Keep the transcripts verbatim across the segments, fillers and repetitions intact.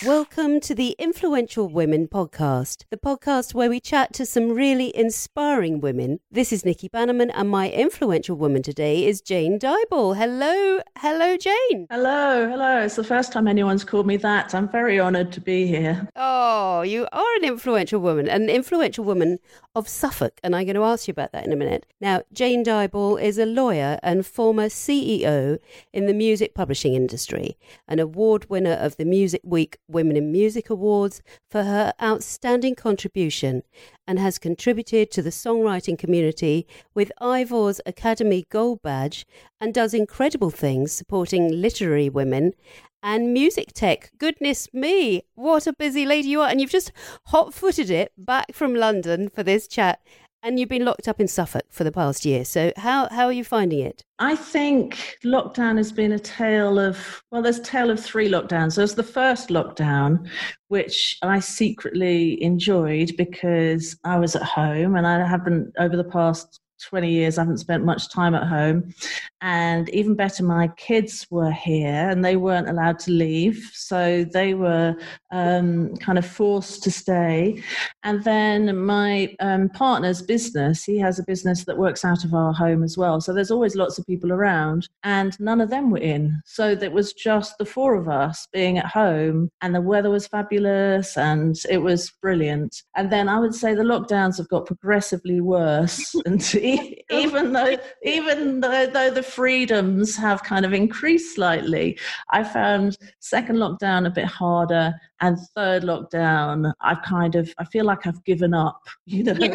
Welcome to the Influential Women podcast, the podcast where we chat to some really inspiring women. This is Nikki Bannerman, and my influential woman today is Jane Dyball. Hello, hello, Jane. Hello, hello. It's the first time anyone's called me that. I'm very honoured to be here. Oh, you are an influential woman, an influential woman of Suffolk, and I'm going to ask you about that in a minute. Now, Jane Dyball is a lawyer and former C E O in the music publishing industry, an award winner of the Music Week Women in Music Awards for her outstanding contribution, and has contributed to the songwriting community with Ivor's Academy Gold Badge, and does incredible things supporting literary women and music tech. Goodness me, what a busy lady you are. And you've just hot-footed it back from London for this chat, and you've been locked up in Suffolk for the past year. So how, how are you finding it? I think lockdown has been a tale of, well, there's a tale of three lockdowns. There's the first lockdown, which I secretly enjoyed because I was at home, and I haven't, over the past twenty years, I haven't spent much time at home. And even better, my kids were here and they weren't allowed to leave. So they were um, kind of forced to stay. And then my um, partner's business, he has a business that works out of our home as well. So there's always lots of people around, and none of them were in. So it was just the four of us being at home, and the weather was fabulous and it was brilliant. And then I would say the lockdowns have got progressively worse. And even though, even though, though the freedoms have kind of increased slightly, I found second lockdown a bit harder, and third lockdown, I've kind of, I feel like I've given up. You know,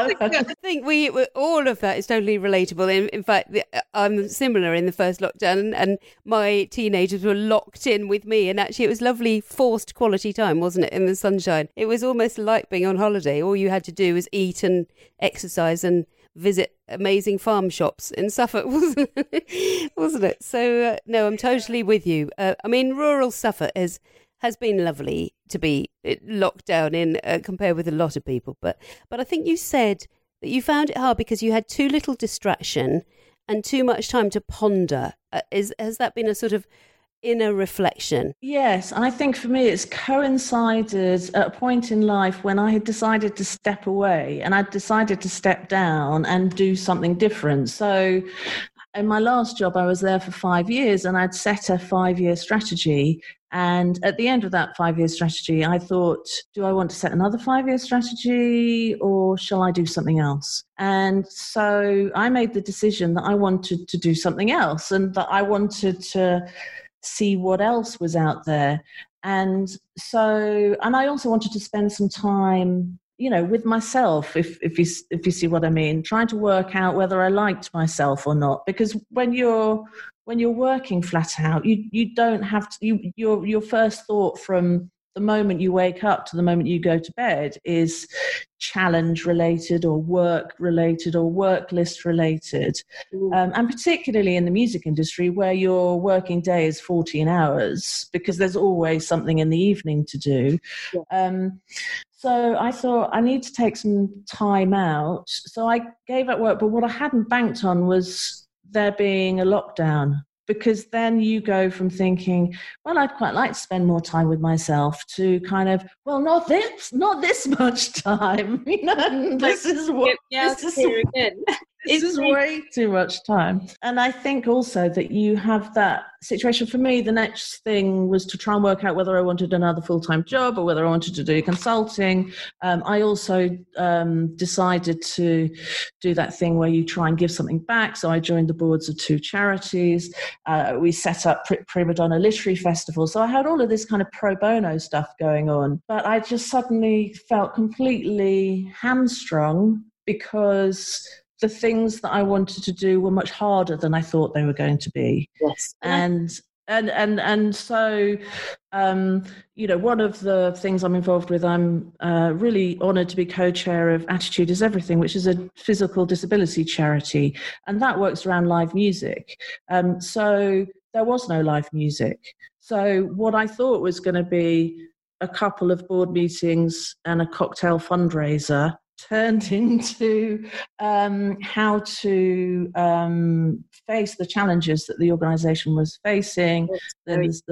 I think we, we all of that is totally relatable. In, in fact, I'm similar in the first lockdown, and, and my teenagers were locked in with me, and actually it was lovely forced quality time, wasn't it, in the sunshine? It was almost like being on holiday. All you had to do was eat and exercise and visit amazing farm shops in Suffolk, wasn't it? wasn't it? So, uh, no, I'm totally with you. Uh, I mean, rural Suffolk has, has been lovely to be locked down in uh, compared with a lot of people. But, but I think you said that you found it hard because you had too little distraction and too much time to ponder. Uh, is Has that been a sort of inner reflection? Yes, I think for me it's coincided at a point in life when I had decided to step away, and I'd decided to step down and do something different. So in my last job, I was there for five years and I'd set a five-year strategy. And at the end of that five-year strategy, I thought, do I want to set another five-year strategy, or shall I do something else? And so I made the decision that I wanted to do something else, and that I wanted to see what else was out there. And so, and I also wanted to spend some time, you know, with myself, if if you if you see what I mean, trying to work out whether I liked myself or not. Because when you're when you're working flat out, you you don't have to. You, your your first thought from the moment you wake up to the moment you go to bed is challenge related or work related or work list related. Mm. Um, and particularly in the music industry, where your working day is fourteen hours, because there's always something in the evening to do. Yeah. Um, so I thought I need to take some time out. So I gave up work, but what I hadn't banked on was there being a lockdown. Because then you go from thinking, well, I'd quite like to spend more time with myself, to kind of, well, not this, not this much time. You know, this is what yeah, this is, here again. This is way too much time. And I think also that you have that situation. For me, the next thing was to try and work out whether I wanted another full-time job or whether I wanted to do consulting. Um, I also um, decided to do that thing where you try and give something back. So I joined the boards of two charities. Uh, we set up Prima Donna Literary Festival. So I had all of this kind of pro bono stuff going on. But I just suddenly felt completely hamstrung because the things that I wanted to do were much harder than I thought they were going to be. Yes. And and and and so, um, you know, one of the things I'm involved with, I'm uh, really honoured to be co-chair of Attitude is Everything, which is a physical disability charity, and that works around live music. Um, so there was no live music. So what I thought was going to be a couple of board meetings and a cocktail fundraiser turned into um, how to um, face the challenges that the organisation was facing. There was the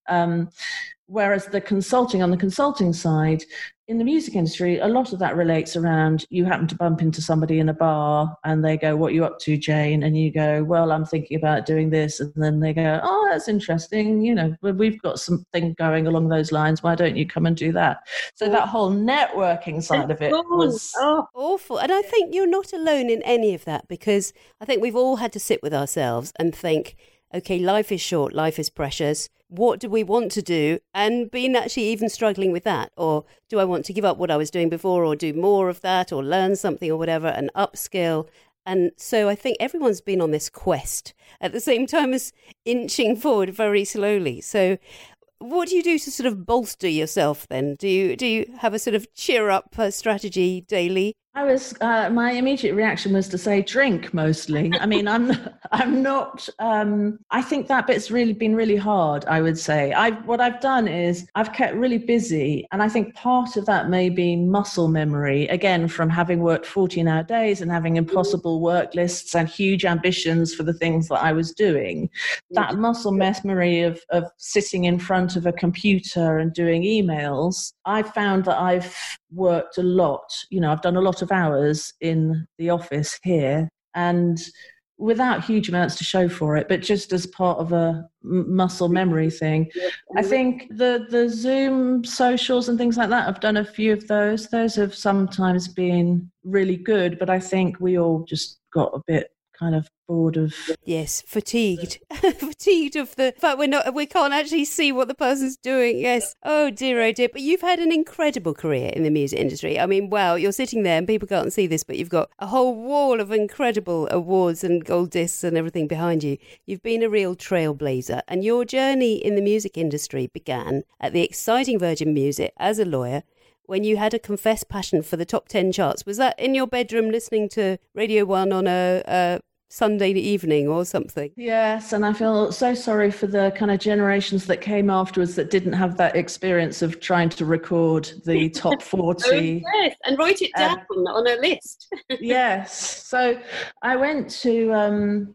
Um, whereas the consulting, on the consulting side, in the music industry, a lot of that relates around you happen to bump into somebody in a bar and they go, what are you up to, Jane? And you go, well, I'm thinking about doing this. And then they go, oh, that's interesting. You know, we've got something going along those lines. Why don't you come and do that? So that whole networking side of it was oh, awful. And I think you're not alone in any of that, because I think we've all had to sit with ourselves and think, okay, life is short, life is precious. What do we want to do? And being actually even struggling with that. Or do I want to give up what I was doing before, or do more of that, or learn something or whatever, and upskill? And so I think everyone's been on this quest at the same time as inching forward very slowly. So what do you do to sort of bolster yourself then? Do you do you have a sort of cheer up uh, strategy daily? I was. Uh, my immediate reaction was to say drink mostly. I mean, I'm. I'm not. Um, I think that bit's really been really hard. I would say. I what I've done is I've kept really busy, and I think part of that may be muscle memory. Again, from having worked fourteen-hour days and having impossible work lists and huge ambitions for the things that I was doing. That muscle memory of of sitting in front of a computer and doing emails. I found that I've worked a lot. You know, I've done a lot of hours in the office here, and without huge amounts to show for it, but just as part of a m- muscle memory thing. I think the the Zoom socials and things like that, I've done a few of those. Those have sometimes been really good, but I think we all just got a bit kind of bored of yes fatigued fatigued of the fact we're not we can't actually see what the person's doing. Yes. Oh dear, oh dear. But you've had an incredible career in the music industry. I mean, wow, you're sitting there and people can't see this, but you've got a whole wall of incredible awards and gold discs and everything behind you. You've been a real trailblazer, and your journey in the music industry began at the exciting Virgin Music as a lawyer, when you had a confessed passion for the top ten charts. Was that in your bedroom listening to Radio One on a, a Sunday evening or something? Yes, and I feel so sorry for the kind of generations that came afterwards that didn't have that experience of trying to record the top forty. Oh, yes, and write it down um, on a list. Yes. So I went to um,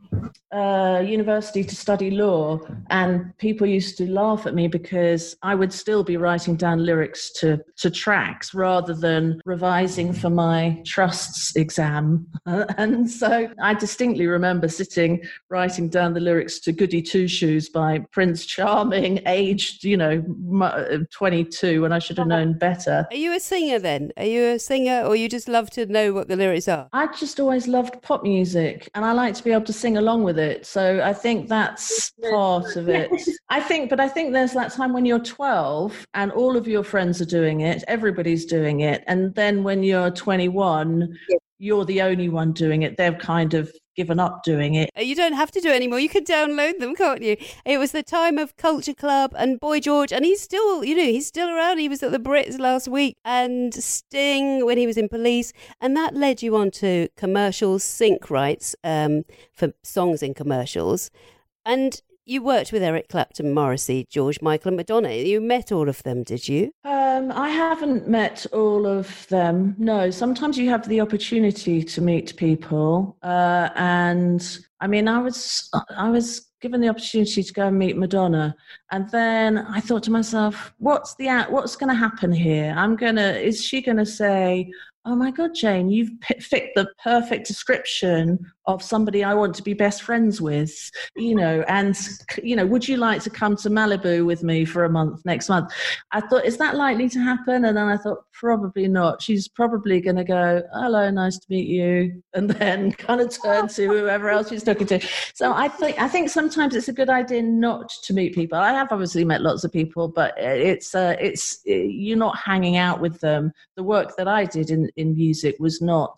uh, university to study law, and people used to laugh at me because I would still be writing down lyrics to, to tracks rather than revising for my trusts exam. And so I distinctly remember sitting writing down the lyrics to Goody Two Shoes by Prince Charming, aged, you know, twenty-two, when I should have known better. Are you a singer then? Are you a singer, or you just love to know what the lyrics are? I just always loved pop music, and I like to be able to sing along with it. So I think that's part of it. I think, but I think there's that time when you're twelve and all of your friends are doing it, everybody's doing it. And then when you're twenty-one, yeah. You're the only one doing it. They've kind of given up doing it. You don't have to do it anymore. You can download them, can't you? It was the time of Culture Club and Boy George, and he's still, you know, he's still around. He was at the Brits last week, and Sting when he was in Police, and that led you on to commercials, sync rights um, for songs in commercials. And you worked with Eric Clapton, Morrissey, George Michael and Madonna. You met all of them, did you? Um, I haven't met all of them, no. Sometimes you have the opportunity to meet people. Uh, and I mean, I was I was given the opportunity to go and meet Madonna. And then I thought to myself, what's the what's going to happen here? I'm going to, is she going to say, oh my God, Jane, you've fit the perfect description of somebody I want to be best friends with, you know, and, you know, would you like to come to Malibu with me for a month next month? I thought, is that likely to happen? And then I thought, probably not. She's probably going to go, hello, nice to meet you, and then kind of turn to whoever else she's talking to. So I think, I think sometimes it's a good idea not to meet people. I have obviously met lots of people, but it's, uh, it's, you're not hanging out with them. The work that I did in, in music was not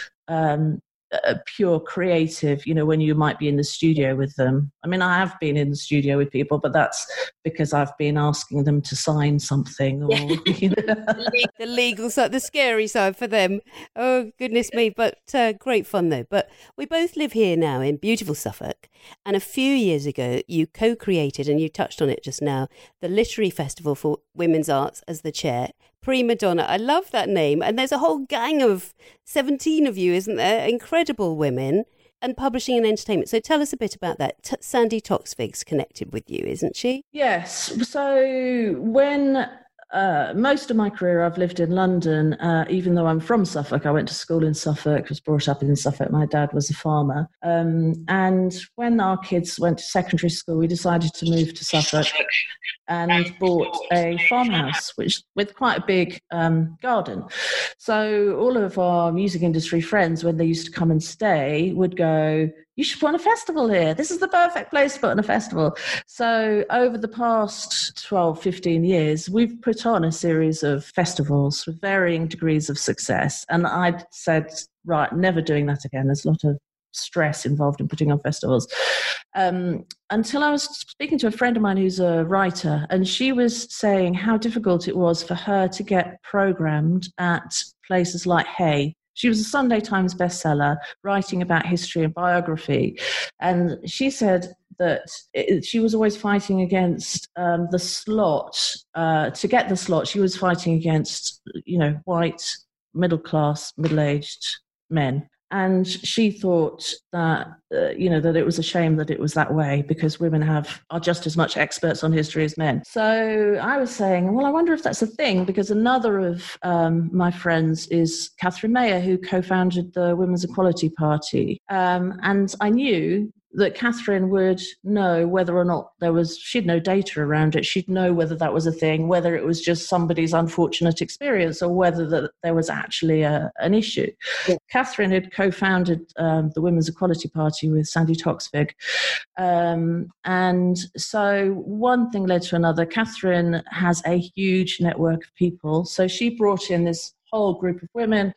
um, a pure creative, you know, when you might be in the studio with them. I mean, I have been in the studio with people, but that's because I've been asking them to sign something. Or, you know. The legal side, the scary side for them. Oh, goodness me. But uh, great fun, though. But we both live here now in beautiful Suffolk. And a few years ago, you co-created, and you touched on it just now, the Literary Festival for Women's Arts as the chair. Prima Donna. I love that name. And there's a whole gang of seventeen of you, isn't there? Incredible women. and publishing and entertainment. So tell us a bit about that. T- Sandi Toksvig's connected with you, isn't she? Yes. So when uh, most of my career I've lived in London, uh, even though I'm from Suffolk. I went to school in Suffolk, was brought up in Suffolk. My dad was a farmer. Um, and when our kids went to secondary school, we decided to move to Suffolk and bought a farmhouse, which with quite a big um, garden. So all of our music industry friends, when they used to come and stay, would go, you should put on a festival here. This is the perfect place to put on a festival. So over the past twelve, fifteen years, we've put on a series of festivals with varying degrees of success. And I'd said, right, never doing that again. There's a lot of stress involved in putting on festivals. Um, until I was speaking to a friend of mine who's a writer, and she was saying how difficult it was for her to get programmed at places like Hay. She was a Sunday Times bestseller, writing about history and biography. And she said that it, she was always fighting against um, the slot. Uh, to get the slot, she was fighting against, you know, white, middle-class, middle-aged men. And she thought that, uh, you know, that it was a shame that it was that way because women have are just as much experts on history as men. So I was saying, well, I wonder if that's a thing, because another of um, my friends is Catherine Mayer, who co-founded the Women's Equality Party. Um, and I knew that Catherine would know whether or not there was, she'd no data around it. She'd know whether that was a thing, whether it was just somebody's unfortunate experience or whether that there was actually a, an issue. Yeah. Catherine had co-founded um, the Women's Equality Party with Sandi Toksvig. Um, and so one thing led to another. Catherine has a huge network of people. So she brought in this whole group of women,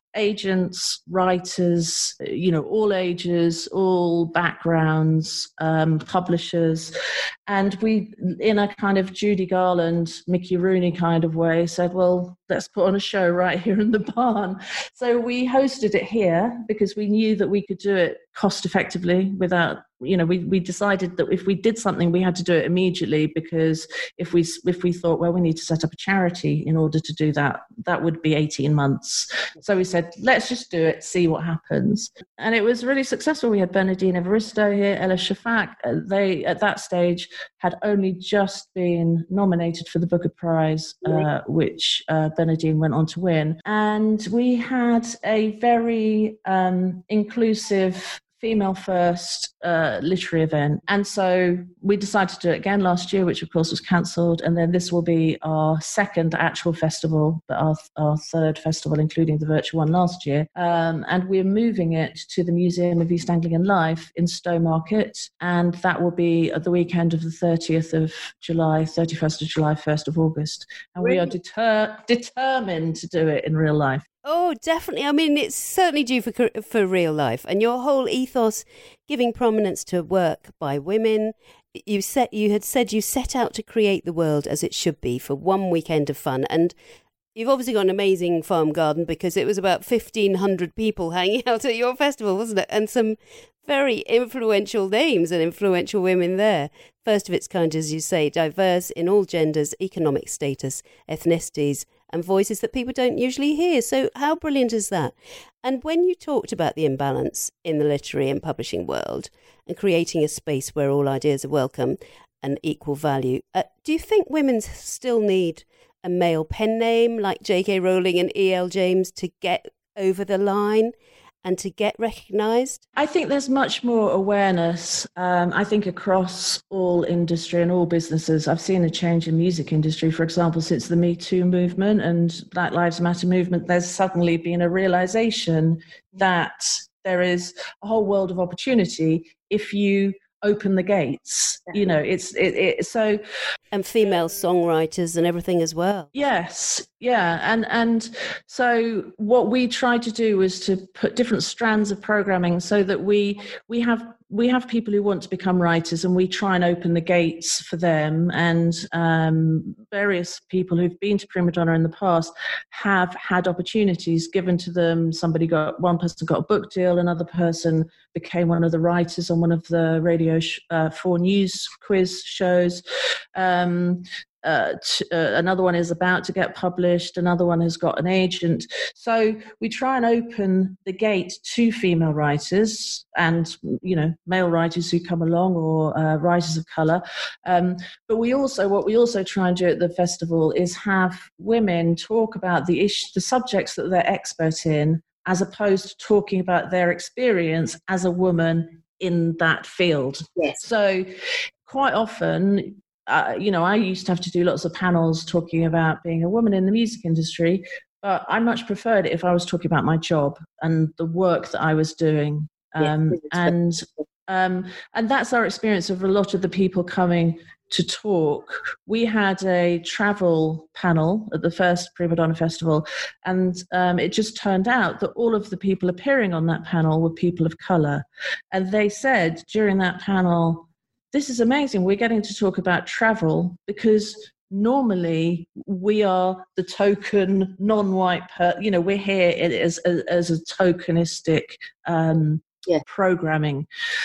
agents, writers, you know, all ages, all backgrounds, um, publishers. And we, in a kind of Judy Garland, Mickey Rooney kind of way, said, well, let's put on a show right here in the barn. So we hosted it here because we knew that we could do it cost effectively without, you know, we, we decided that if we did something, we had to do it immediately, because if we if we thought, well, we need to set up a charity in order to do that, that would be eighteen months. So we said, let's just do it, see what happens. And it was really successful. We had Bernardine Evaristo here, Ella Shafak. They, at that stage, had only just been nominated for the Booker Prize, uh, which uh, Bernardine went on to win. And we had a very um, inclusive female first uh, literary event. And so we decided to do it again last year, which of course was cancelled. And then this will be our second actual festival, but our, our third festival, including the virtual one last year. Um, and we're moving it to the Museum of East Anglian Life in Stowmarket. And that will be at the weekend of the thirtieth of July, thirty-first of July, first of August. And really? we are deter- determined to do it in real life. Oh, definitely. I mean, it's certainly due for for real life. And your whole ethos, giving prominence to work by women, you set you had said you set out to create the world as it should be for one weekend of fun. And you've obviously got an amazing farm garden, because it was about fifteen hundred people hanging out at your festival, wasn't it? And some very influential names and influential women there. First of its kind, as you say, diverse in all genders, economic status, ethnicities, and voices that people don't usually hear. So how brilliant is that? And when you talked about the imbalance in the literary and publishing world and creating a space where all ideas are welcome and equal value, uh, do you think women still need a male pen name like J K Rowling and E L James to get over the line and to get recognised? I think there's much more awareness, um, I think, across all industry and all businesses. I've seen a change in music industry, for example, since the Me Too movement and Black Lives Matter movement. There's suddenly been a realisation that there is a whole world of opportunity if you open the gates. You know, it's it, it so and female songwriters and everything as well. Yes, yeah, and and so what we try to do is to put different strands of programming so that we we have we have people who want to become writers, and we try and open the gates for them. And um, various people who've been to Prima Donna in the past have had opportunities given to them. Somebody got one person got a book deal, another person became one of the writers on one of the radio sh- uh, four news quiz shows. Um, uh, t- uh, another one is about to get published, another one has got an agent. So we try and open the gate to female writers and, you know, male writers who come along, or uh, writers of colour. Um, but we also, what we also try and do at the festival is have women talk about the ish, the subjects that they're expert in, as opposed to talking about their experience as a woman in that field. Yes. So quite often, uh, you know, I used to have to do lots of panels talking about being a woman in the music industry, but I much preferred it if I was talking about my job and the work that I was doing. Um, yes, and um, and that's our experience of a lot of the people coming to talk. We had a travel panel at the first Prima Donna Festival, and um, it just turned out that all of the people appearing on that panel were people of colour. And they said during that panel, this is amazing, we're getting to talk about travel, because normally we are the token non-white, per- you know, we're here as, as, as a tokenistic um, yeah. programming.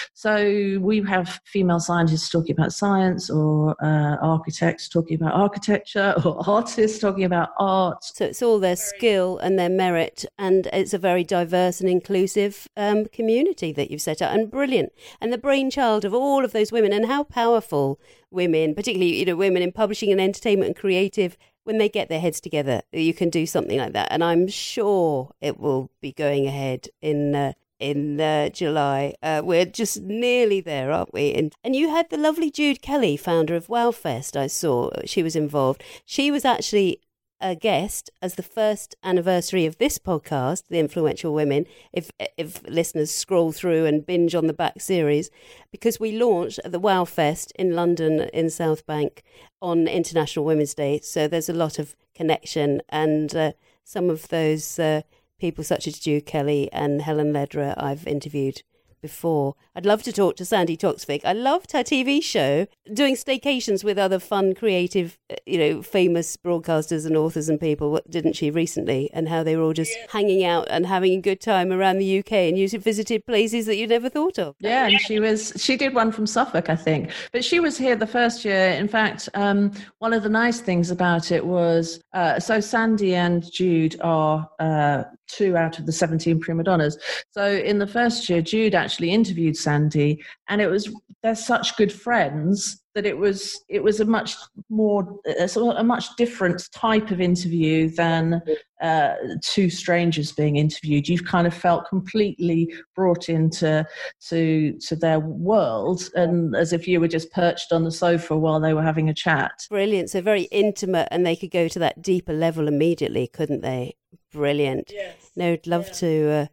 So we have female scientists talking about science, or uh, architects talking about architecture, or artists talking about art. So it's all their skill and their merit, and it's a very diverse and inclusive um, community that you've set up, and brilliant. And the brainchild of all of those women, and how powerful women, particularly, you know, women in publishing and entertainment and creative, when they get their heads together, you can do something like that. And I'm sure it will be going ahead in uh, in uh, July. Uh, we're just nearly there, aren't we? And, and you had the lovely Jude Kelly, founder of Wowfest. I saw she was involved. She was actually a guest as the first anniversary of this podcast, The Influential Women, if if listeners scroll through and binge on the back series, because we launched at the Wowfest in London in South Bank on International Women's Day. So there's a lot of connection, and uh, some of those uh, people such as Jude Kelly and Helen Lederer I've interviewed before. I'd love to talk to Sandy Toksvig. I loved her T V show, doing staycations with other fun, creative, you know, famous broadcasters and authors and people, didn't she, recently? And how they were all just yeah. hanging out and having a good time around the U K, and you visited places that you never thought of. Yeah, and she was she did one from Suffolk, I think. But she was here the first year. In fact, um, one of the nice things about it was, uh, so Sandy and Jude are uh, two out of the seventeen prima donnas. So in the first year, Jude actually interviewed Sandy, and it was, they're such good friends that it was it was a much more a much different type of interview than uh, two strangers being interviewed. You've kind of felt completely brought into to to their world, and as if you were just perched on the sofa while they were having a chat. Brilliant. So very intimate, and they could go to that deeper level immediately, couldn't they? Brilliant. Yes. No, I'd love yeah. to uh,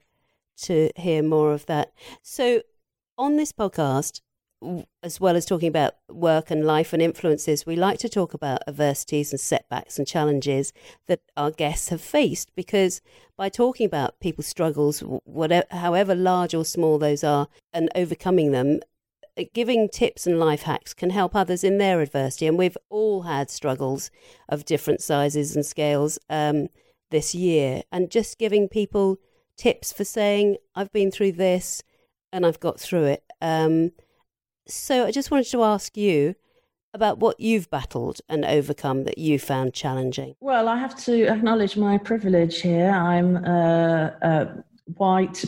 to hear more of that. So on this podcast, as well as talking about work and life and influences, we like to talk about adversities and setbacks and challenges that our guests have faced, because by talking about people's struggles, whatever, however large or small those are, and overcoming them, giving tips and life hacks can help others in their adversity. And we've all had struggles of different sizes and scales um, this year, and just giving people tips for saying, I've been through this and I've got through it. Um, So I just wanted to ask you about what you've battled and overcome that you found challenging. Well, I have to acknowledge my privilege here. I'm uh, uh, white,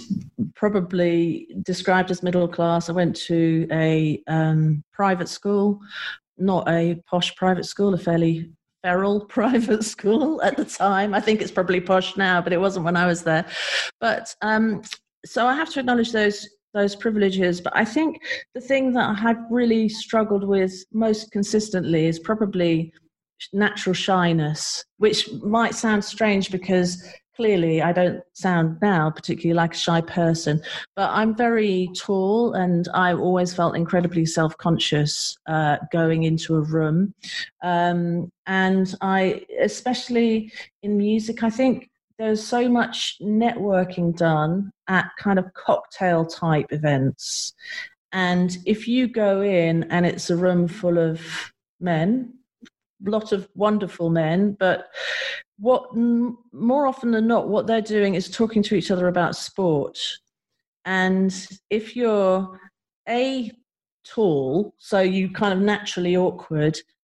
probably described as middle class. I went to a um, private school, not a posh private school, a fairly feral private school at the time. I think it's probably posh now, but it wasn't when I was there. But um, so I have to acknowledge those those privileges. But I think the thing that I had really struggled with most consistently is probably natural shyness, which might sound strange because clearly I don't sound now particularly like a shy person, but I'm very tall and I always felt incredibly self-conscious uh, going into a room. Um, and I, especially in music, I think there's so much networking done at kind of cocktail type events. And if you go in and it's a room full of men, a lot of wonderful men, but what more often than not, what they're doing is talking to each other about sport. And if you're A, tall, so you kind of naturally awkward,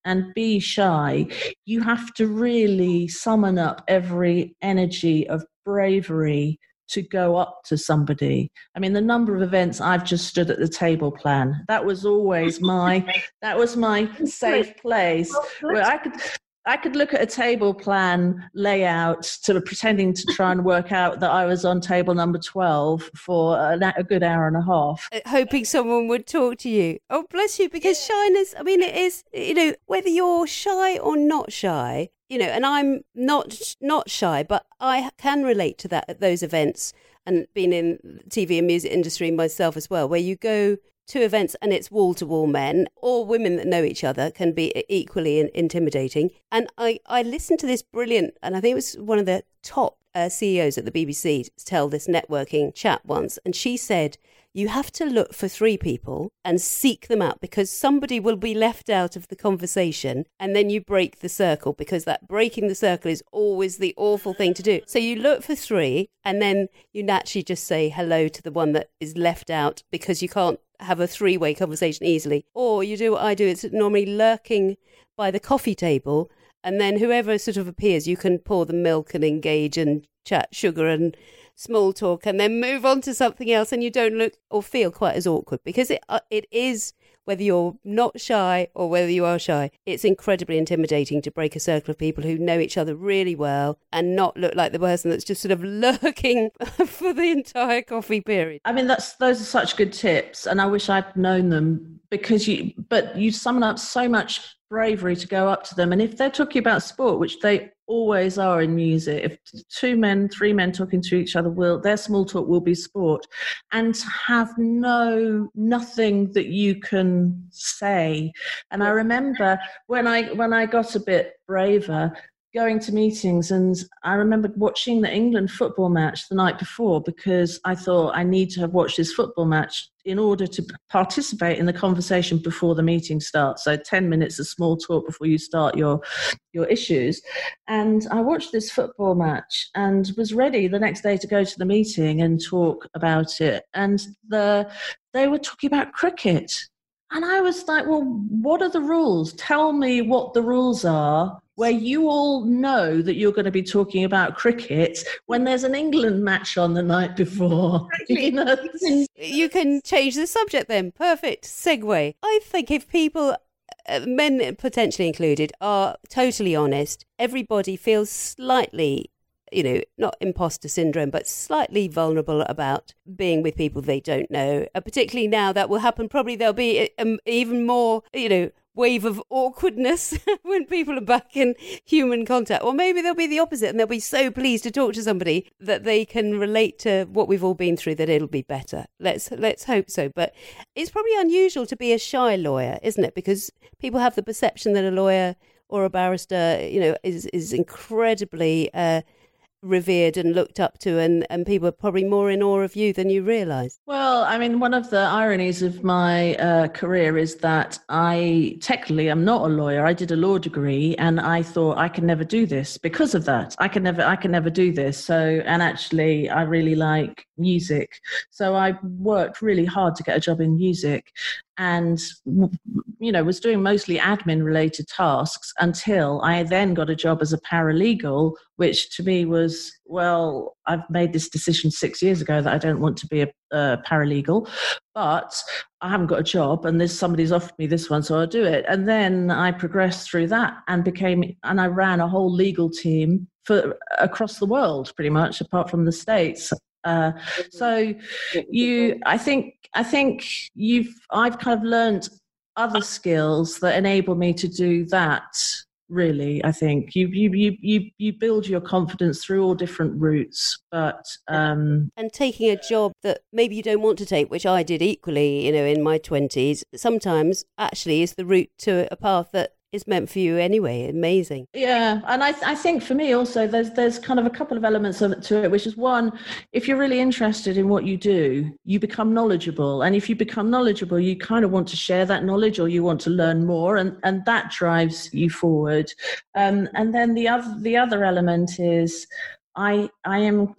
and be shy, you have to really summon up every energy of bravery to go up to somebody. I mean, the number of events I've just stood at the table plan, that was always my, that was my safe place where I could, I could look at a table plan layout to pretending to try and work out that I was on table number twelve for a, a good hour and a half. Hoping someone would talk to you. Oh, bless you, because shyness, I mean, it is, you know, whether you're shy or not shy, you know, and I'm not not shy, but I can relate to that at those events, and being in the T V and music industry myself as well, where you go to events and it's wall-to-wall men or women that know each other can be equally intimidating. And I, I listened to this brilliant, and I think it was one of the top uh, C E Os at the B B C tell this networking chat once, and she said, you have to look for three people and seek them out, because somebody will be left out of the conversation, and then you break the circle, because that breaking the circle is always the awful thing to do. So you look for three, and then you naturally just say hello to the one that is left out, because you can't have a three-way conversation easily. Or you do what I do, it's normally lurking by the coffee table, and then whoever sort of appears, you can pour the milk and engage and chat sugar and small talk, and then move on to something else, and you don't look or feel quite as awkward, because it uh, it is, whether you're not shy or whether you are shy, it's incredibly intimidating to break a circle of people who know each other really well and not look like the person that's just sort of lurking for the entire coffee period. I mean, that's those are such good tips, and I wish I'd known them, because you but you summon up so much bravery to go up to them. And if they're talking about sport, which they always are in music, if two men, three men talking to each other, will their small talk will be sport, and to have no nothing that you can say. And I remember when I when I got a bit braver, going to meetings, and I remember watching the England football match the night before, because I thought I need to have watched this football match in order to participate in the conversation before the meeting starts. So ten minutes of small talk before you start your your issues. And I watched this football match and was ready the next day to go to the meeting and talk about it. And the they were talking about cricket. And I was like, well, what are the rules? Tell me what the rules are, where you all know that you're going to be talking about cricket when there's an England match on the night before. You know? You can change the subject then. Perfect segue. I think if people, uh, men potentially included, are totally honest, everybody feels slightly, you know, not imposter syndrome, but slightly vulnerable about being with people they don't know. Uh, particularly now that will happen. Probably there'll be um, even more, you know, wave of awkwardness when people are back in human contact. Or maybe they'll be the opposite, and they'll be so pleased to talk to somebody that they can relate to what we've all been through, that it'll be better. Let's let's hope so. But it's probably unusual to be a shy lawyer, isn't it? Because people have the perception that a lawyer or a barrister, you know, is is incredibly uh, revered and looked up to, and, and people are probably more in awe of you than you realise. Well, I mean, one of the ironies of my uh, career is that I technically am not a lawyer. I did a law degree, and I thought I can never do this because of that. I can never, I can never do this. So, and actually, I really like music. So I worked really hard to get a job in music, and, you know, was doing mostly admin related tasks until I then got a job as a paralegal, which to me was, well, I've made this decision six years ago that I don't want to be a, a paralegal, but I haven't got a job, and there's somebody's offered me this one, so I'll do it. And then I progressed through that and became, and I ran a whole legal team for across the world, pretty much, apart from the States. Uh, so you, I think, I think you've, I've kind of learned other skills that enable me to do that. Really, I think you you you you you build your confidence through all different routes, but um, and taking a job that maybe you don't want to take, which I did equally, you know, in my twenties, sometimes actually is the route to a path that is meant for you anyway. Amazing. Yeah, and I I think for me also there's there's kind of a couple of elements of it to it, which is one, if you're really interested in what you do, you become knowledgeable, and if you become knowledgeable, you kind of want to share that knowledge, or you want to learn more, and and that drives you forward. Um, and then the other the other element is I I am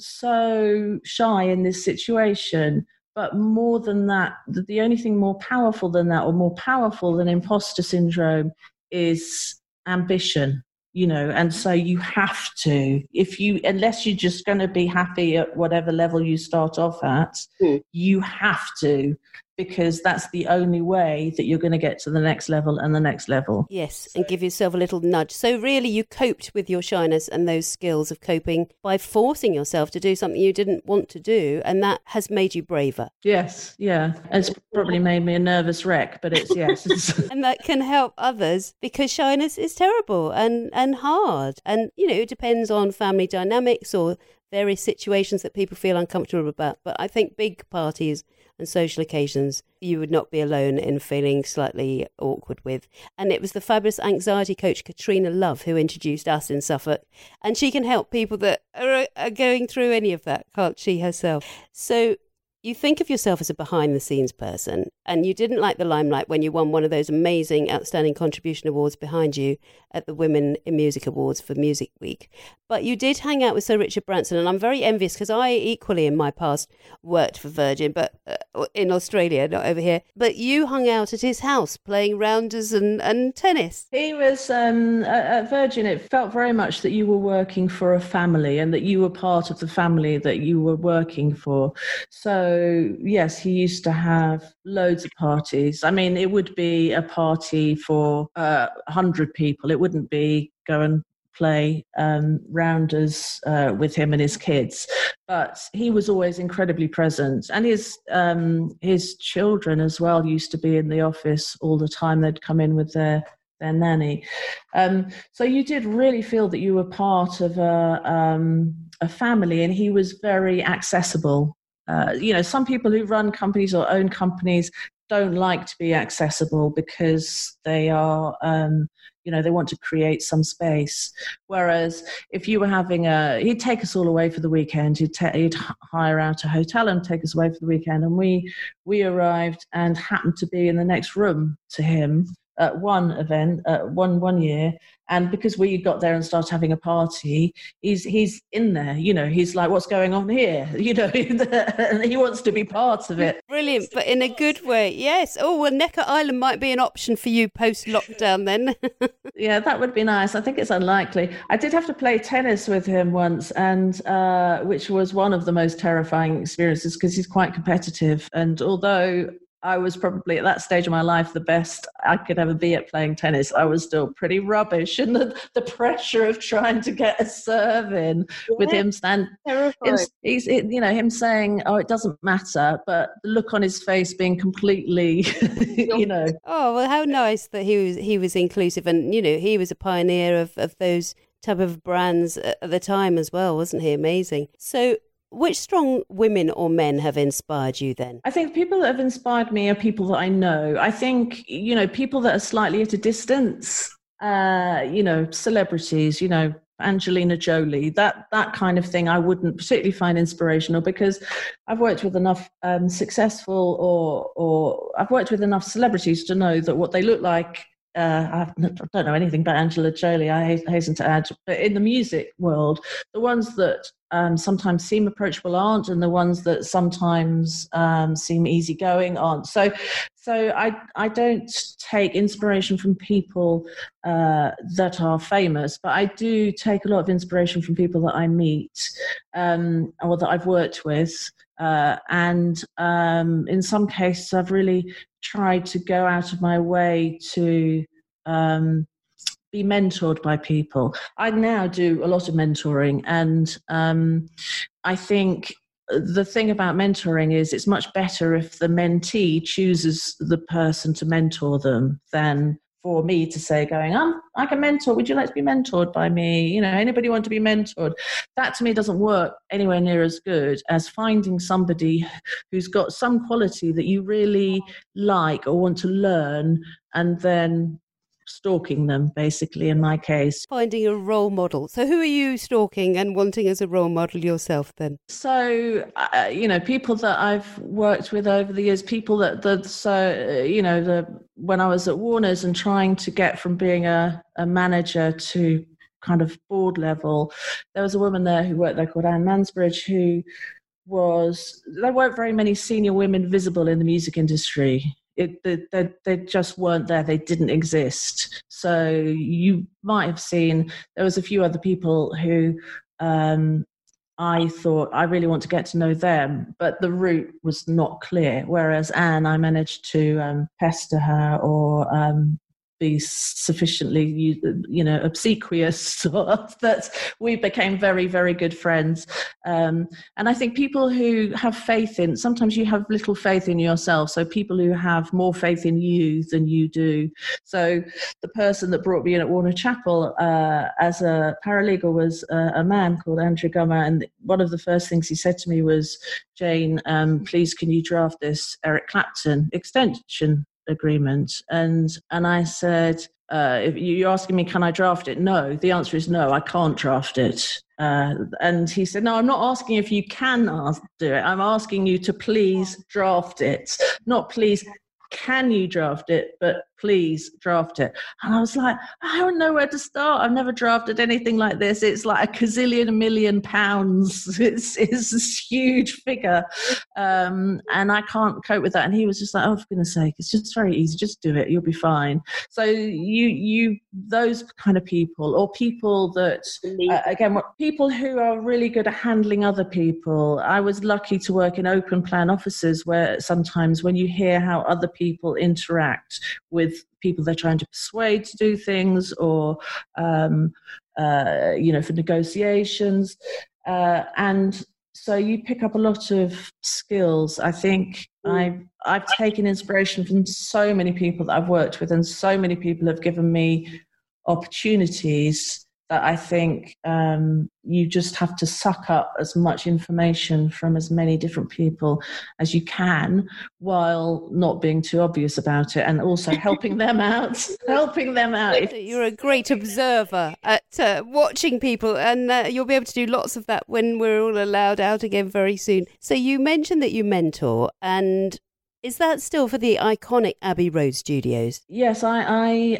so shy in this situation. But more than that, the only thing more powerful than that, or more powerful than imposter syndrome, is ambition, you know, and so you have to, if you, unless you're just going to be happy at whatever level you start off at, mm. you have to, because that's the only way that you're going to get to the next level and the next level. Yes, and give yourself a little nudge. So really you coped with your shyness and those skills of coping by forcing yourself to do something you didn't want to do, and that has made you braver. Yes, yeah. It's probably made me a nervous wreck, but it's, yes. It's... And that can help others, because shyness is terrible and, and hard. And, you know, it depends on family dynamics or various situations that people feel uncomfortable about. But I think big parties and social occasions you would not be alone in feeling slightly awkward with. And it was the fabulous anxiety coach Katrina Love who introduced us in Suffolk, and she can help people that are, are going through any of that, can't she herself? So you think of yourself as a behind-the-scenes person, and you didn't like the limelight when you won one of those amazing Outstanding Contribution Awards behind you at the Women in Music Awards for Music Week. But you did hang out with Sir Richard Branson, and I'm very envious because I equally in my past worked for Virgin, but uh, in Australia, not over here. But you hung out at his house playing rounders and, and tennis. He was um, at Virgin. It felt very much that you were working for a family and that you were part of the family that you were working for. So, yes, he used to have loads of parties. I mean, it would be a party for uh, one hundred people. It wouldn't be go and play um, rounders uh, with him and his kids, but he was always incredibly present. And his um, his children as well used to be in the office all the time. They'd come in with their their nanny. Um, so you did really feel that you were part of a, um, a family, and he was very accessible. Uh, you know, some people who run companies or own companies don't like to be accessible because they are, um, you know, they want to create some space. Whereas if you were having a, he'd take us all away for the weekend. He'd, ta- he'd hire out a hotel and take us away for the weekend. And we we arrived and happened to be in the next room to him at one event, uh, one one year. And because we got there and started having a party, he's he's in there, you know, he's like, what's going on here? You know, and he wants to be part of it. Brilliant, but in a good way, yes. Oh, well, Necker Island might be an option for you post-lockdown then. Yeah, that would be nice. I think it's unlikely. I did have to play tennis with him once, and uh, which was one of the most terrifying experiences because he's quite competitive. And although I was probably at that stage of my life the best I could ever be at playing tennis, I was still pretty rubbish. And the, the pressure of trying to get a serve in yeah. with him stand, him, he's, you know, him saying, oh, it doesn't matter, but the look on his face being completely, you know. Oh, well, how nice that he was, he was inclusive. And, you know, he was a pioneer of, of those type of brands at the time as well, wasn't he? Amazing. So, which strong women or men have inspired you then? I think people that have inspired me are people that I know. I think, you know, people that are slightly at a distance, uh, you know, celebrities, you know, Angelina Jolie, that that kind of thing I wouldn't particularly find inspirational because I've worked with enough um, successful or or I've worked with enough celebrities to know that what they look like. Uh, I don't know anything about Angela Jolie, I hasten to add, but in the music world, the ones that um, sometimes seem approachable aren't, and the ones that sometimes um, seem easygoing aren't. So, so I I don't take inspiration from people uh, that are famous, but I do take a lot of inspiration from people that I meet um, or that I've worked with. Uh, and um, in some cases, I've really tried to go out of my way to um, be mentored by people. I now do a lot of mentoring, and um, I think the thing about mentoring is it's much better if the mentee chooses the person to mentor them than for me to say going, I'm like a mentor, would you like to be mentored by me? You know, anybody want to be mentored? That to me doesn't work anywhere near as good as finding somebody who's got some quality that you really like or want to learn, and then stalking them, basically, in my case. Finding a role model. So who are you stalking and wanting as a role model yourself then? So, uh, you know, people that I've worked with over the years, people that, that so, uh, you know, the when I was at Warner's and trying to get from being a, a manager to kind of board level, there was a woman there who worked there called Anne Mansbridge, who was, there weren't very many senior women visible in the music industry it, they, they, they just weren't there. They didn't exist. So you might have seen, there was a few other people who um, I thought, I really want to get to know them, but the route was not clear. Whereas Anne, I managed to um, pester her or um, be sufficiently, you know, obsequious that we became very, very good friends. Um, and I think people who have faith in, sometimes you have little faith in yourself. So people who have more faith in you than you do. So the person that brought me in at Warner Chappell uh, as a paralegal was uh, a man called Andrew Gummer. And one of the first things he said to me was, Jane, um, please can you draft this Eric Clapton extension agreement? And and I said, uh, if you're asking me, can I draft it? No, the answer is no, I can't draft it. Uh, and he said, no, I'm not asking if you can ask, do it. I'm asking you to please draft it. Not please, can you draft it, but please draft it. And I was like, I don't know where to start. I've never drafted anything like this. It's like a gazillion million pounds. It's, it's this huge figure. Um, and I can't cope with that. And he was just like, oh, for goodness sake, it's just very easy. Just do it. You'll be fine. So you, you, those kind of people, or people that, uh, again, people who are really good at handling other people. I was lucky to work in open plan offices where sometimes when you hear how other people interact with people they're trying to persuade to do things, or um, uh, you know, for negotiations, uh, and so you pick up a lot of skills. I think I've I've taken inspiration from so many people that I've worked with, and so many people have given me opportunities that I think um, you just have to suck up as much information from as many different people as you can, while not being too obvious about it, and also helping them out, helping them out. You're a great observer at uh, watching people, and uh, you'll be able to do lots of that when we're all allowed out again very soon. So you mentioned that you mentor, and is that still for the iconic Abbey Road Studios? Yes, I, I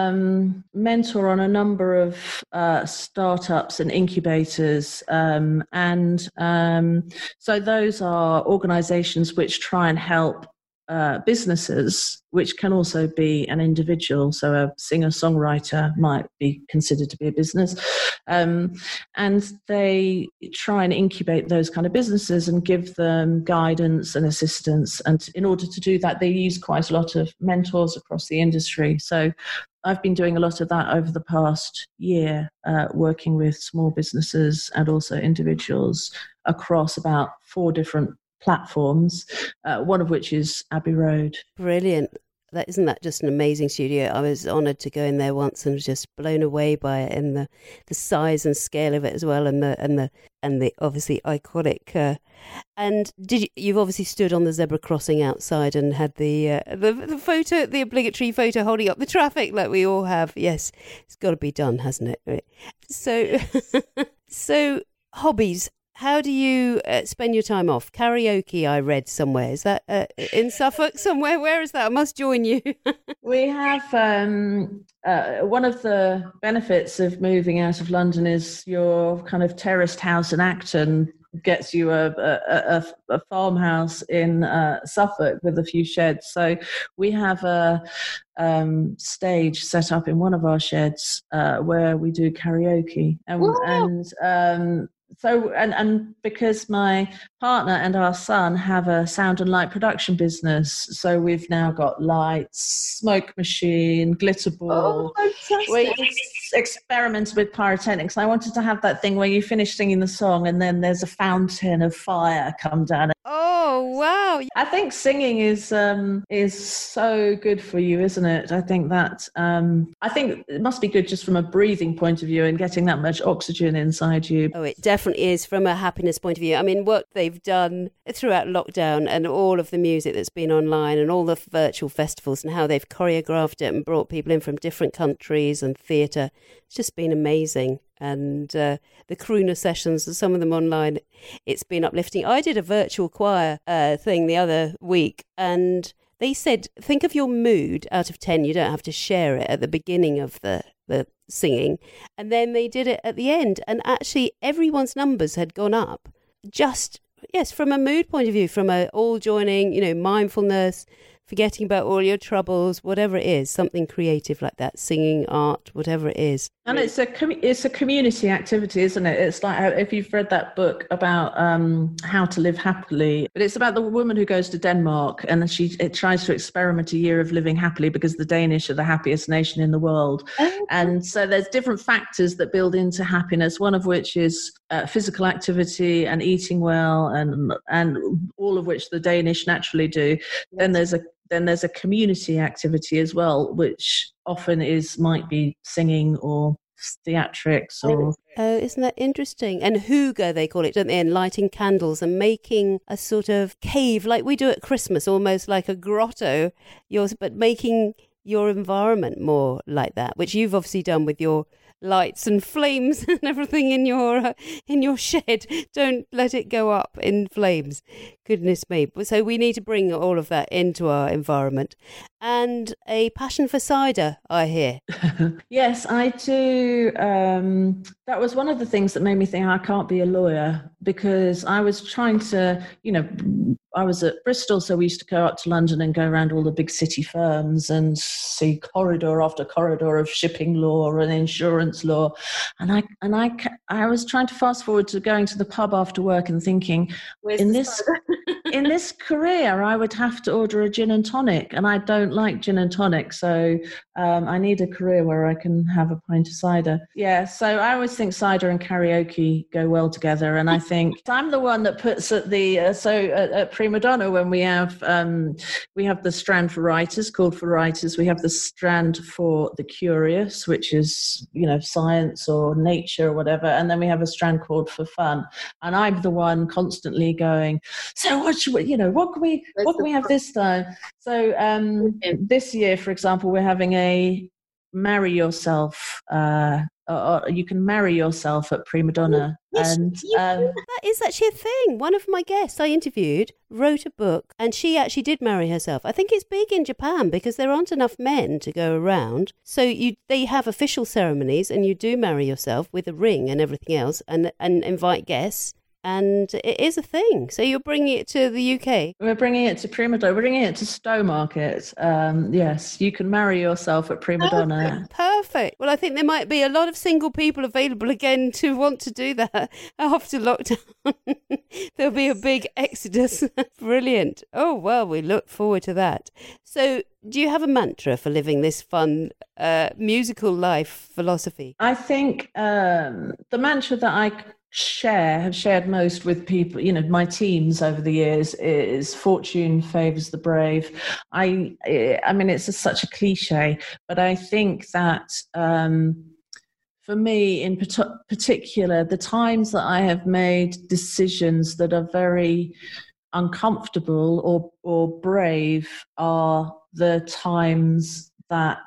um, mentor on a number of uh, startups and incubators. Um, and um, so those are organizations which try and help uh, businesses, which can also be an individual. So a singer-songwriter might be considered to be a business. Um, and they try and incubate those kind of businesses and give them guidance and assistance. And in order to do that, they use quite a lot of mentors across the industry. So I've been doing a lot of that over the past year, uh, working with small businesses and also individuals across about four different platforms, uh, one of which is Abbey Road. Brilliant. That isn't that just an amazing studio? I was honoured to go in there once and was just blown away by it, and the, the size and scale of it as well, and the and the and the obviously iconic. Uh, and did you, you've obviously stood on the zebra crossing outside and had the uh, the the photo, the obligatory photo holding up the traffic like we all have. Yes, it's got to be done, hasn't it? So, so hobbies. How do you uh, spend your time off? Karaoke, I read somewhere. Is that uh, in Suffolk somewhere? Where is that? I must join you. We have um, uh, one of the benefits of moving out of London is your kind of terraced house in Acton gets you a, a, a, a farmhouse in uh, Suffolk with a few sheds. So we have a um, stage set up in one of our sheds uh, where we do karaoke. And, and um, So, and, and because my partner and our son have a sound and light production business, so we've now got lights, smoke machine, glitter ball. Oh, fantastic. We experimented with pyrotechnics. I wanted to have that thing where you finish singing the song and then there's a fountain of fire come down. Oh, wow. I think singing is um, is so good for you, isn't it? I think that, um, I think it must be good just from a breathing point of view and getting that much oxygen inside you. Oh, it definitely is from a happiness point of view. I mean, what they've done throughout lockdown and all of the music that's been online and all the virtual festivals and how they've choreographed it and brought people in from different countries and theatre, it's just been amazing. And uh, the crooner sessions, some of them online, it's been uplifting. I did a virtual choir uh, thing the other week, and they said, think of your mood out of ten. You don't have to share it at the beginning of the, the singing. And then they did it at the end. And actually, everyone's numbers had gone up. Just, yes, from a mood point of view, from a all joining, you know, mindfulness, forgetting about all your troubles, whatever it is, something creative like that, singing, art, whatever it is. And it's a com- it's a community activity, isn't it? It's like how, if you've read that book about um, how to live happily, but it's about the woman who goes to Denmark and she it tries to experiment a year of living happily because the Danish are the happiest nation in the world. Oh. And so there's different factors that build into happiness, one of which is uh, physical activity and eating well, and and all of which the Danish naturally do. Yes. Then there's a Then there's a community activity as well, which often is might be singing or theatrics or... Oh, isn't that interesting? And hygge, they call it, don't they? And lighting candles and making a sort of cave like we do at Christmas, almost like a grotto, yours, but making your environment more like that, which you've obviously done with your lights and flames and everything in your uh, in your shed. Don't let it go up in flames. Goodness me. So we need to bring all of that into our environment. And a passion for cider, I hear. Yes, I do. Um, that was one of the things that made me think I can't be a lawyer, because I was trying to, you know, I was at Bristol, so we used to go up to London and go around all the big city firms and see corridor after corridor of shipping law and insurance law. And I and I, I was trying to fast forward to going to the pub after work and thinking, Where's in this in this career, I would have to order a gin and tonic, and I don't like gin and tonic, so um, I need a career where I can have a pint of cider. Yeah, so I always think cider and karaoke go well together, and I think I'm the one that puts at the uh, so at, at Prima Donna, when we have um, we have the strand for writers called For Writers, we have the strand for the curious, which is, you know, science or nature or whatever, and then we have a strand called For Fun, and I'm the one constantly going, so what should we, you know, what can we what can we have this time? So um, this year, for example, we're having a marry yourself. Uh, or you can marry yourself at Prima Donna. Yes, and um, that is actually a thing. One of my guests I interviewed wrote a book, and she actually did marry herself. I think it's big in Japan because there aren't enough men to go around. So you they have official ceremonies, and you do marry yourself with a ring and everything else, and and invite guests. And it is a thing. So you're bringing it to the U K? We're bringing it to Prima Donna. We're bringing it to Stowmarket. Um, yes, you can marry yourself at Prima Donna. Perfect. Perfect. Well, I think there might be a lot of single people available again to want to do that after lockdown. There'll be a big exodus. Brilliant. Oh, well, we look forward to that. So do you have a mantra for living this fun uh, musical life philosophy? I think um, the mantra that I... share have shared most with people, you know, my teams over the years, is fortune favors the brave. I I mean, it's a, such a cliche, but I think that um, for me in particular, the times that I have made decisions that are very uncomfortable or or brave are the times that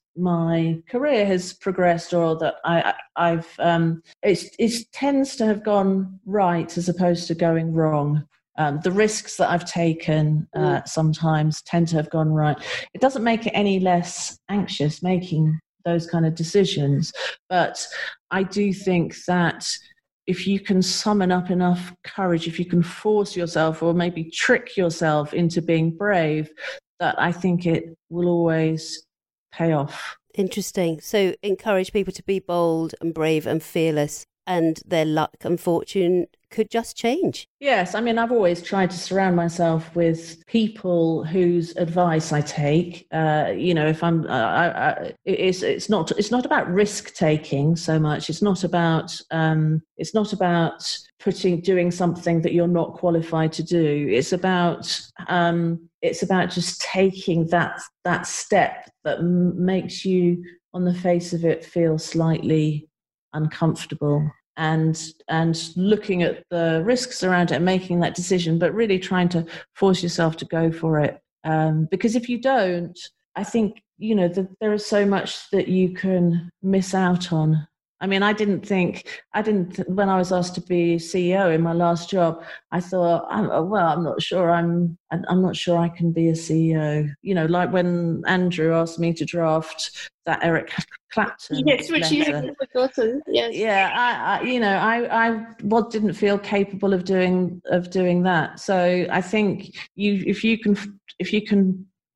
my career has progressed, or that I, I've um, it, it tends to have gone right as opposed to going wrong. Um, the risks that I've taken uh, sometimes tend to have gone right. It doesn't make it any less anxious making those kind of decisions, but I do think that if you can summon up enough courage, if you can force yourself or maybe trick yourself into being brave, that I think it will always pay off. Interesting. So encourage people to be bold and brave and fearless, and their luck and fortune could just change. Yes, I mean, I've always tried to surround myself with people whose advice I take. Uh, you know, if I'm, uh, I, I, it's it's not it's not about risk taking so much. It's not about um, it's not about putting doing something that you're not qualified to do. It's about um, it's about just taking that that step that m- makes you, on the face of it, feel slightly uncomfortable, and and looking at the risks around it and making that decision, but really trying to force yourself to go for it. Um, because if you don't, I think, you know, the, there is so much that you can miss out on. I mean, I didn't think, I didn't, when I was asked to be C E O in my last job, I thought, I'm, well, I'm not sure I'm, I'm not sure I can be a C E O. You know, like when Andrew asked me to draft that Eric Clapton yes, which you have forgotten. Yes. Yeah, I, I, you know, I, I well, didn't feel capable of doing of doing that. So I think you, if you can, if you can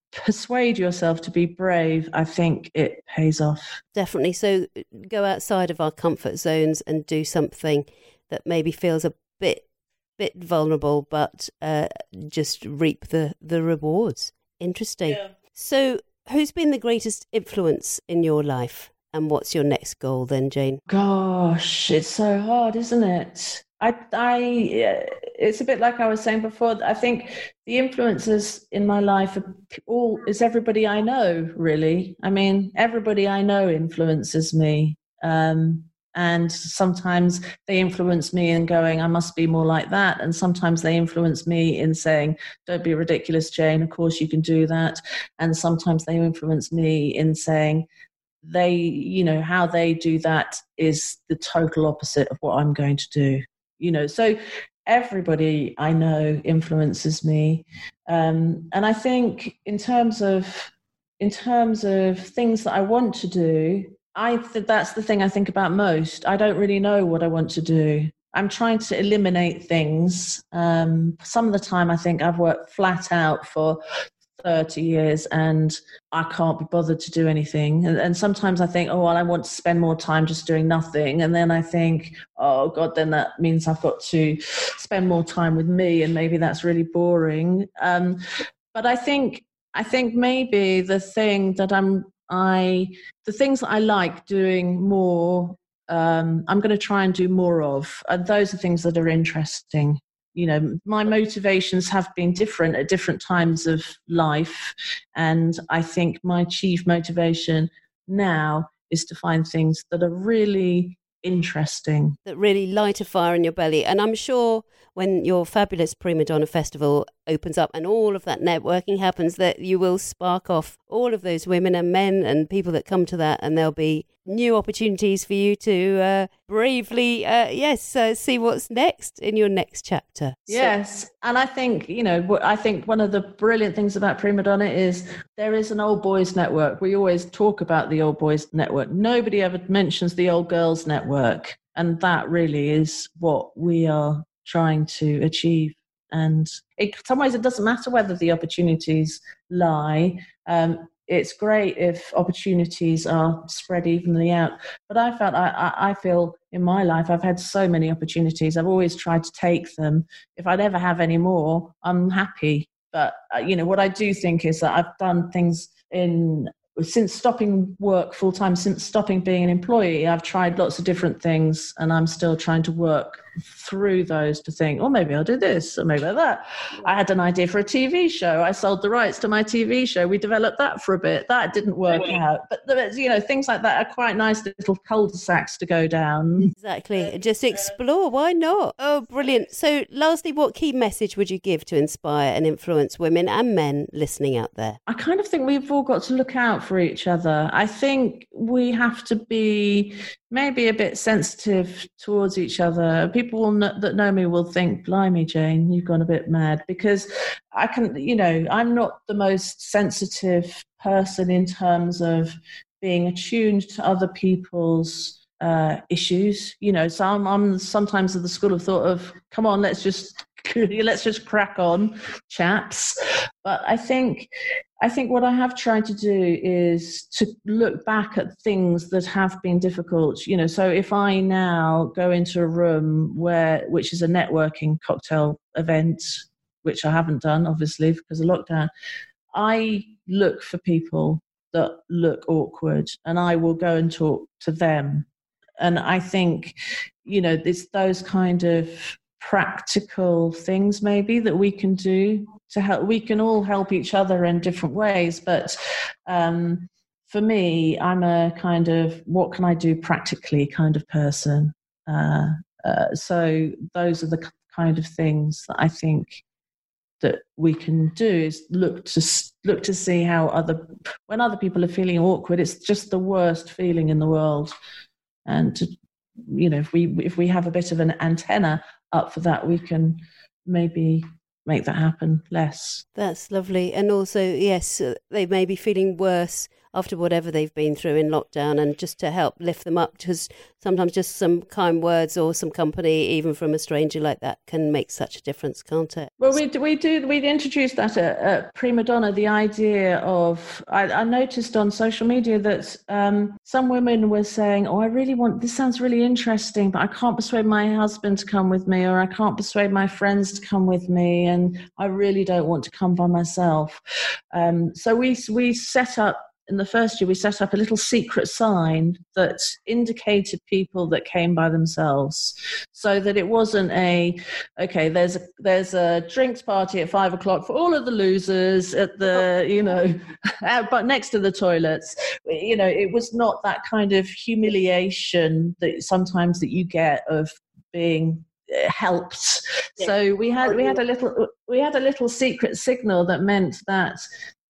persuade yourself to be brave, I think it pays off. Definitely. So go outside of our comfort zones and do something that maybe feels a bit bit vulnerable, but uh, just reap the, the rewards. Interesting. Yeah. So who's been the greatest influence in your life? And what's your next goal then, Jane? Gosh, it's so hard, isn't it? I, I, it's a bit like I was saying before. I think the influences in my life are all is everybody I know, really. I mean, everybody I know influences me. Um, and sometimes they influence me in going, I must be more like that. And sometimes they influence me in saying, don't be ridiculous, Jane. Of course you can do that. And sometimes they influence me in saying, they, you know, how they do that is the total opposite of what I'm going to do. You know, so everybody I know influences me. Um, and I think in terms of, in terms of things that I want to do, I th- that's the thing I think about most. I don't really know what I want to do. I'm trying to eliminate things. Um, some of the time I think I've worked flat out for thirty years and I can't be bothered to do anything. And, and sometimes I think, oh, well, I want to spend more time just doing nothing. And then I think, oh, God, then that means I've got to spend more time with me. And maybe that's really boring. Um, but I think, I think maybe the thing that I'm, I, the things that I like doing more, um, I'm going to try and do more of. And those are things that are interesting. You know, my motivations have been different at different times of life. And I think my chief motivation now is to find things that are really interesting. That really light a fire in your belly. And I'm sure when your fabulous Prima Donna Festival opens up and all of that networking happens, that you will spark off all of those women and men and people that come to that, and there'll be new opportunities for you to uh, bravely, uh, yes, uh, see what's next in your next chapter. Yes, so. And I think, you know, I think one of the brilliant things about Prima Donna is there is an old boys network. We always talk about the old boys network. Nobody ever mentions the old girls network. And that really is what we are trying to achieve. And in some ways, it doesn't matter whether the opportunities lie. Um, it's great if opportunities are spread evenly out. But I felt, I, I feel in my life, I've had so many opportunities. I've always tried to take them. If I never have any more, I'm happy. But, uh, you know, what I do think is that I've done things in... Since stopping work full-time, since stopping being an employee, I've tried lots of different things, and I'm still trying to work through those to think, oh, maybe I'll do this, or maybe that. I had an idea for a T V show. I sold the rights to my T V show. We developed that for a bit. That didn't work out. But, you know, things like that are quite nice little cul-de-sacs to go down. Exactly. Just explore. Why not? Oh, brilliant. So lastly, what key message would you give to inspire and influence women and men listening out there? I kind of think we've all got to look out for each other. I think we have to be maybe a bit sensitive towards each other. People will know, that know me will think, blimey, Jane, you've gone a bit mad, because I can, you know, I'm not the most sensitive person in terms of being attuned to other people's uh, issues, you know, so I'm, I'm sometimes of the school of thought of, come on, let's just let's just crack on, chaps. But I think I think what I have tried to do is to look back at things that have been difficult. You know, so if I now go into a room where, which is a networking cocktail event, which I haven't done, obviously, because of lockdown, I look for people that look awkward and I will go and talk to them. And I think, you know, it's those kind of practical things maybe that we can do to help. We can all help each other in different ways, but um, for me, I'm a kind of what can I do practically kind of person. Uh, uh, so those are the kind of things that I think that we can do is look to look to see how other when other people are feeling awkward. It's just the worst feeling in the world, and to, you know, if we if we have a bit of an antenna up for that, we can maybe make that happen less. That's lovely. And also, yes, they may be feeling worse after whatever they've been through in lockdown, and just to help lift them up, because sometimes just some kind words or some company, even from a stranger like that, can make such a difference, can't it? Well, we we do we introduced that at, at Prima Donna, the idea of I, I noticed on social media that um, some women were saying, "Oh, I really want this. Sounds really interesting, but I can't persuade my husband to come with me, or I can't persuade my friends to come with me, and I really don't want to come by myself." Um, so we we set up. In the first year, we set up a little secret sign that indicated people that came by themselves, so that it wasn't a, okay, there's a, there's a drinks party at five o'clock for all of the losers at the, you know, but next to the toilets. You know, it was not that kind of humiliation that sometimes that you get of being helped. Yeah. So we had we had a little we had a little secret signal that meant that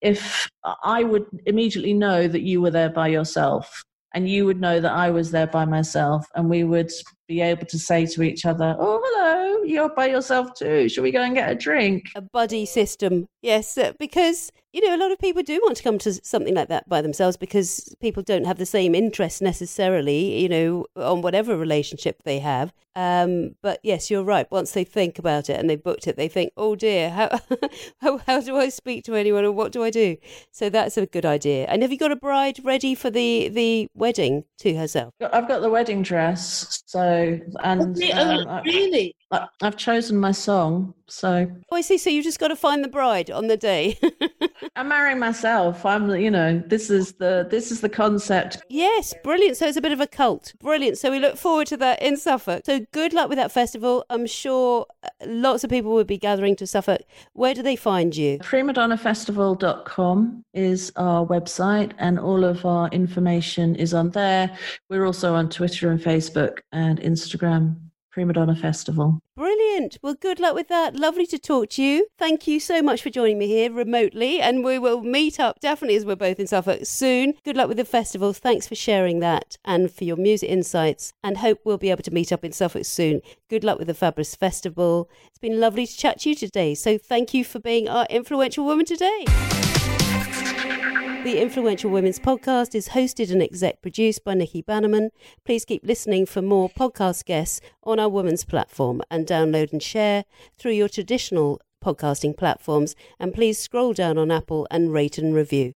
if I would immediately know that you were there by yourself, and you would know that I was there by myself, and we would be able to say to each other, "Oh, hello, you're by yourself too. Shall we go and get a drink?" A buddy system, yes, because, you know, a lot of people do want to come to something like that by themselves because people don't have the same interest necessarily, you know, on whatever relationship they have. Um, but yes, you're right. Once they think about it and they've booked it, they think, "Oh dear, how, how how do I speak to anyone, or what do I do?" So that's a good idea. And have you got a bride ready for the, the wedding to herself? I've got the wedding dress, so and Okay, um, oh, really? I, I've chosen my song. So Oh, I see. So you just got to find the bride on the day. I'm marrying myself. I'm, you know, this is the this is the concept. Yes, brilliant. So it's a bit of a cult. Brilliant. So we look forward to that in Suffolk. So good luck with that festival. I'm sure lots of people will be gathering to Suffolk. Where do they find you? prima donna festival dot com is our website, and all of our information is on there. We're also on Twitter and Facebook and Instagram. Prima Donna Festival. Brilliant. Well, good luck with that. Lovely to talk to you. Thank you so much for joining me here remotely, and we will meet up definitely as we're both in Suffolk soon. Good luck with the festival. Thanks for sharing that and for your music insights, and hope we'll be able to meet up in Suffolk soon. Good luck with the fabulous festival. It's been lovely to chat to you today, so thank you for being our influential woman today. The Influential Women's Podcast is hosted and exec produced by Nikki Bannerman. Please keep listening for more podcast guests on our Women's platform, and download and share through your traditional podcasting platforms. And please scroll down on Apple and rate and review.